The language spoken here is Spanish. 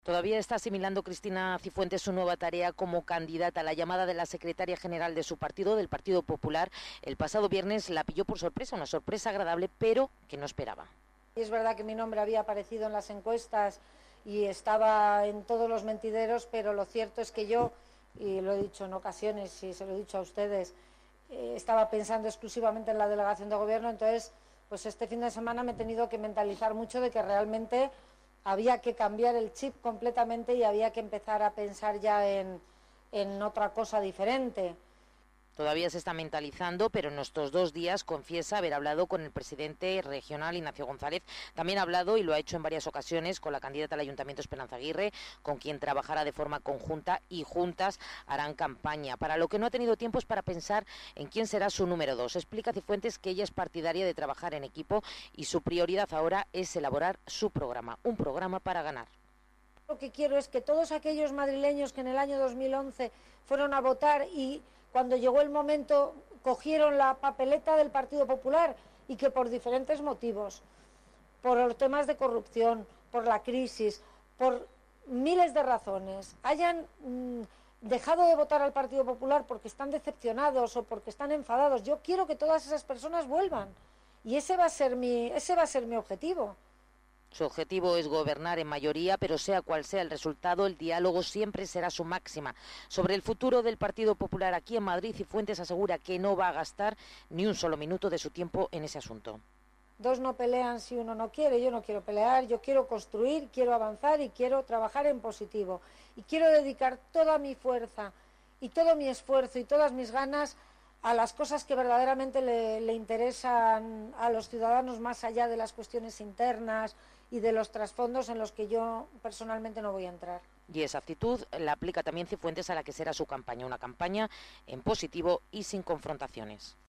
Todavía está asimilando Cristina Cifuentes su nueva tarea como candidata. La llamada de la secretaria general de su partido, del Partido Popular, el pasado viernes la pilló por sorpresa, una sorpresa agradable, pero que no esperaba. Es verdad que mi nombre había aparecido en las encuestas y estaba en todos los mentideros, pero lo cierto es que yo, y lo he dicho en ocasiones y se lo he dicho a ustedes, estaba pensando exclusivamente en la delegación de gobierno. Entonces, pues este fin de semana me he tenido que mentalizar mucho de que realmente había que cambiar el chip completamente y había que empezar a pensar ya en otra cosa diferente. Todavía se está mentalizando, pero en estos 2 días confiesa haber hablado con el presidente regional, Ignacio González. También ha hablado, y lo ha hecho en varias ocasiones, con la candidata al Ayuntamiento, Esperanza Aguirre, con quien trabajará de forma conjunta y juntas harán campaña. Para lo que no ha tenido tiempo es para pensar en quién será su número 2. Explica Cifuentes que ella es partidaria de trabajar en equipo y su prioridad ahora es elaborar su programa, un programa para ganar. Lo que quiero es que todos aquellos madrileños que en el año 2011 fueron a votar y cuando llegó el momento cogieron la papeleta del Partido Popular y que por diferentes motivos, por los temas de corrupción, por la crisis, por miles de razones, hayan dejado de votar al Partido Popular porque están decepcionados o porque están enfadados. Yo quiero que todas esas personas vuelvan y ese va a ser mi objetivo. Su objetivo es gobernar en mayoría, pero sea cual sea el resultado, el diálogo siempre será su máxima. Sobre el futuro del Partido Popular aquí en Madrid, Cifuentes asegura que no va a gastar ni un solo minuto de su tiempo en ese asunto. Dos no pelean si uno no quiere. Yo no quiero pelear, yo quiero construir, quiero avanzar y quiero trabajar en positivo. Y quiero dedicar toda mi fuerza y todo mi esfuerzo y todas mis ganas a las cosas que verdaderamente le interesan a los ciudadanos, más allá de las cuestiones internas y de los trasfondos en los que yo personalmente no voy a entrar. Y esa actitud la aplica también Cifuentes a la que será su campaña, una campaña en positivo y sin confrontaciones.